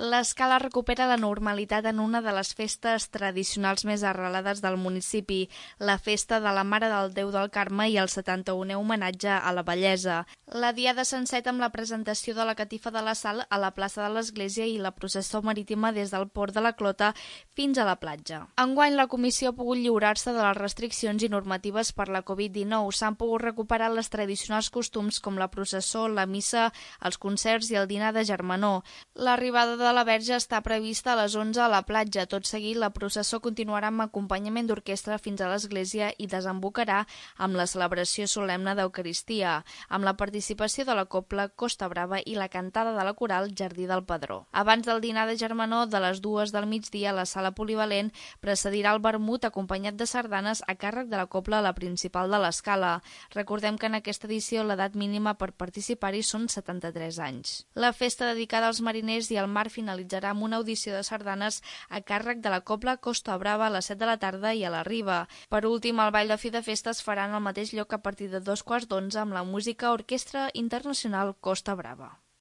L'Escala recupera la normalitat en una de les festes tradicionals més arrelades del municipi, la Festa de la Mare del Déu del Carme i el 71è homenatge a la bellesa. La Diada s'enceta amb la presentació de la Catifa de la Sal a la plaça de l'Església i la processó marítima des del port de la Clota fins a la platja. Enguany, la comissió ha pogut lliurar-se de les restriccions i normatives per la Covid-19. S'han pogut recuperar les tradicionals costums com la processó, la missa, els concerts i el dinar de germanor. L'arribada de la Verge està prevista a les 11 a la platja. Tot seguit, la processó continuarà amb acompanyament d'orquestra fins a l'església i desembocarà amb la celebració solemne d'Eucaristia, amb la participació de la Cobla Costa Brava i la cantada de la coral Jardí del Padró. Abans del dinar de germanor, de les 2 del migdia, a la sala polivalent precedirà el vermut acompanyat de sardanes a càrrec de la Cobla a la principal de l'Escala. Recordem que en aquesta edició l'edat mínima per participar-hi són 73 anys. La festa dedicada als mariners i al mar finalitzarà amb una audició de sardanes a càrrec de la Cobla Costa Brava a les 7 de la tarda i a la Riba. Per últim, el ball de fi de festa es farà en el mateix lloc a partir de 2:15 amb la música Orquestra Internacional Costa Brava.